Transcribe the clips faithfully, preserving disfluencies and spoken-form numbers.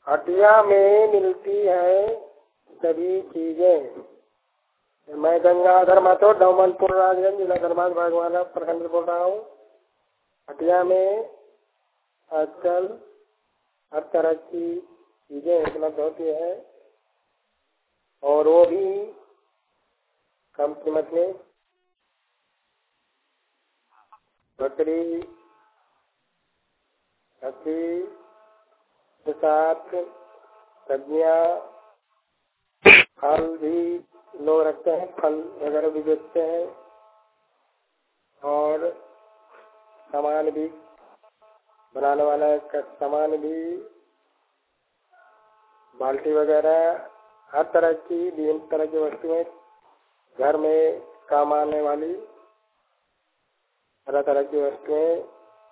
हटिया में मिलती है सभी चीजें। मैं गंगाधर माथुर डोमनपुर राजगंज जिला धर्माद भागवाना प्रखंड बोल रहा हूँ। हटिया में आजकल हर तरह की चीजें उपलब्ध होती है और वो भी कम कीमत में। बकरी, खस्सी के साथ सब्जियाँ, फल भी लोग रखते हैं, फल वगैरह भी बेचते हैं और सामान भी बनाने वाला का सामान भी, बाल्टी वगैरह हर तरह की विभिन्न तरह की वस्तुएं घर में काम आने वाली तरह तरह की वस्तुएं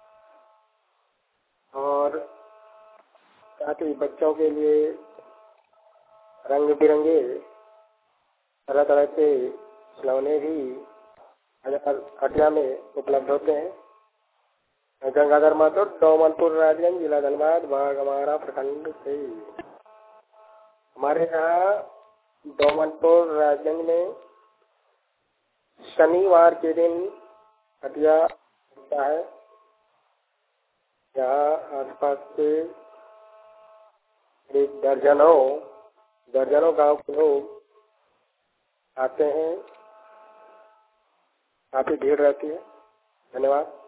और साथ ही बच्चों के लिए रंग बिरंगे तरह तरह के खिलौने भी हटिया में उपलब्ध होते हैं। गंगाधर माथुर डोमनपुर राजगंज जिला धनबाद भाग हमारा प्रखंड से। हमारे यहाँ डोमनपुर राजगंज में शनिवार के दिन हटिया होता है। यहाँ आसपास के एक दर्जनों दर्जनों गांव के लोग आते हैं, काफी भीड़ रहती है। धन्यवाद।